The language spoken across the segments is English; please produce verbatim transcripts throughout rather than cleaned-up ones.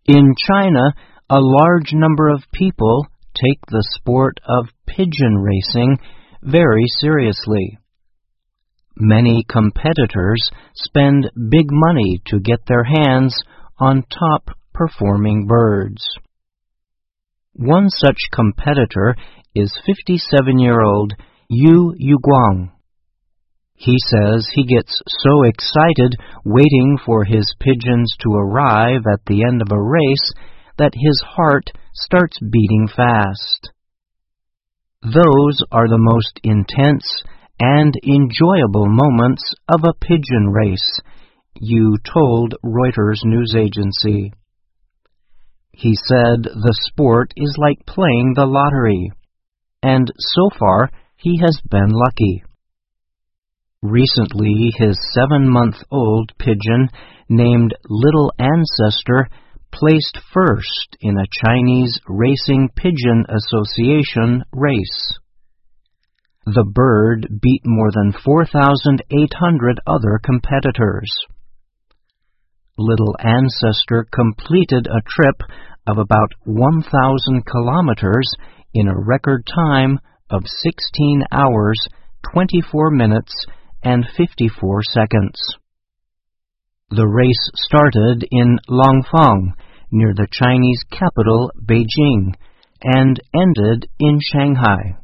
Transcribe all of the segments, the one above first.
In China, a large number of people take the sport of pigeon racing very seriously. Many competitors spend big money to get their hands on top-performing birds. One such competitor is fifty-seven-year-old Yu Yuguang. He says he gets so excited waiting for his pigeons to arrive at the end of a race that his heart starts beating fast. Those are the most intense and enjoyable moments of a pigeon race, Yu told Reuters news agency. He said the sport is like playing the lottery, and so far he has been lucky. Recently, his seven-month-old pigeon, named Little Ancestor, placed first in a Chinese Racing Pigeon Association race. The bird beat more than four thousand eight hundred other competitors. Little Ancestor completed a trip of about one thousand kilometers in a record time of sixteen hours, twenty-four minutes, and fifty-four seconds. The race started in Langfang, near the Chinese capital, Beijing, and ended in Shanghai.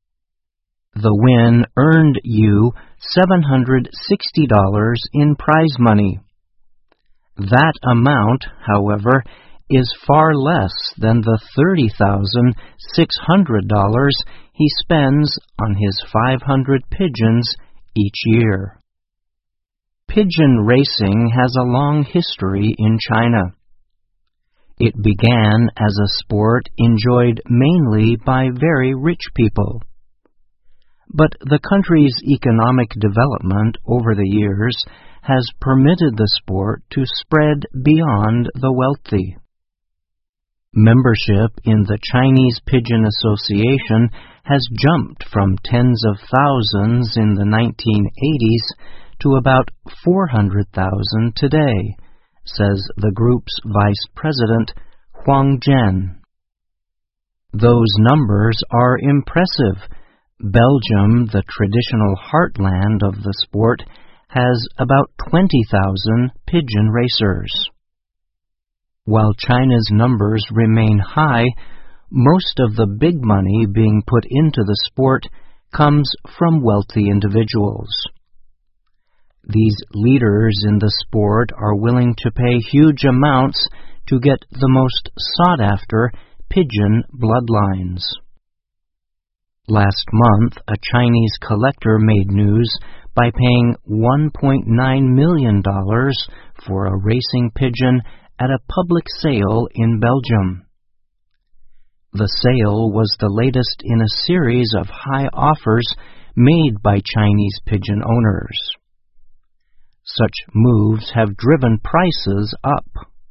The win earned Yu seven hundred sixty dollars in prize money. That amount, however, is far less than the thirty thousand six hundred dollars he spends on his five hundred pigeons each year. Pigeon racing has a long history in China. It began as a sport enjoyed mainly by very rich people. But the country's economic development over the years has permitted the sport to spread beyond the wealthy. Membership in the Chinese Pigeon Association has jumped from tens of thousands in the nineteen eighties to about four hundred thousand today, says the group's vice president, Huang Zhen. Those numbers are impressive. Belgium, the traditional heartland of the sport, has about twenty thousand pigeon racers. While China's numbers remain high, most of the big money being put into the sport comes from wealthy individuals. These leaders in the sport are willing to pay huge amounts to get the most sought-after pigeon bloodlines. Last month, a Chinese collector made news by paying one point nine million dollars for a racing pigeon at a public sale in Belgium. The sale was the latest in a series of high offers made by Chinese pigeon owners. Such moves have driven prices up.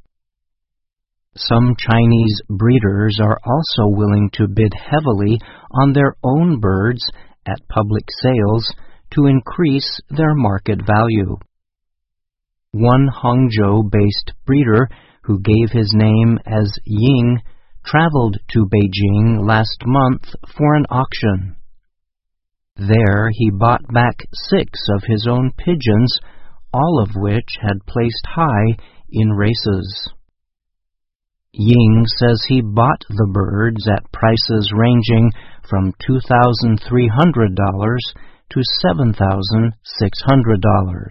Some Chinese breeders are also willing to bid heavily on their own birds at public sales to increase their market value. One Hangzhou-based breeder, who gave his name as Ying, traveled to Beijing last month for an auction. There he bought back six of his own pigeons, all of which had placed high in races. Ying says he bought the birds at prices ranging from two thousand three hundred dollars to seven thousand six hundred dollars.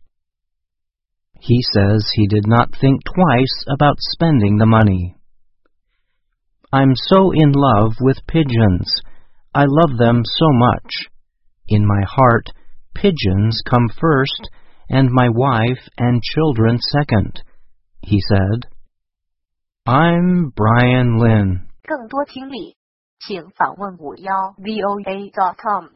He says he did not think twice about spending the money. I'm so in love with pigeons. I love them so much. In my heart, pigeons come first, and my wife and children second, he said. I'm Brian Lin. 更多听力，请访问五幺 V O A dot com。